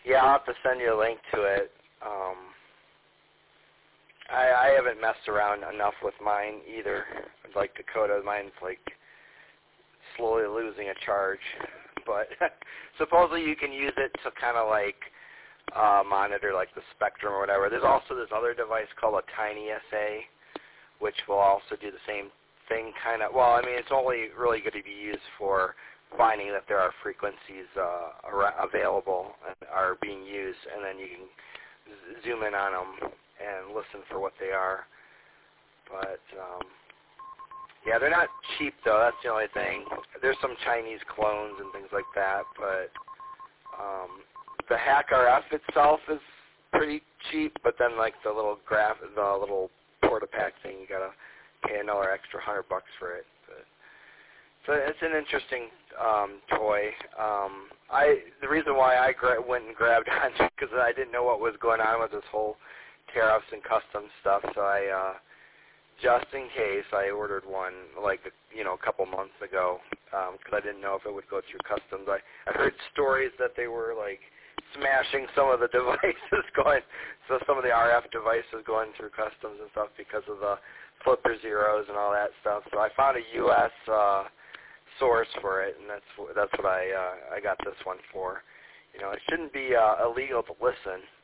Yeah, I'll have to send you a link to it. I haven't messed around enough with mine either. Like Dakota, mine's like slowly losing a charge. But supposedly you can use it to kind of like monitor like the spectrum or whatever. There's also this other device called a Tiny SA, which will also do the same thing kind of. Well, I mean, it's only really going to be used for finding that there are frequencies available and are being used, and then you can zoom in on them and listen for what they are. But yeah, they're not cheap though. That's the only thing. There's some Chinese clones and things like that, but the Hack RF itself is pretty cheap. But then like the little Portapack thing, you gotta pay another extra $100 for it. But, so it's an interesting toy. The reason why I went and grabbed on it because I didn't know what was going on with this whole tariffs and customs stuff. So I, just in case, I ordered one like a couple months ago because I didn't know if it would go through customs. I heard stories that they were like smashing some of the devices some of the RF devices going through customs and stuff because of the flipper zeros and all that stuff. So I found a U.S. Source for it, and that's what I got this one for. You know, it shouldn't be illegal to listen.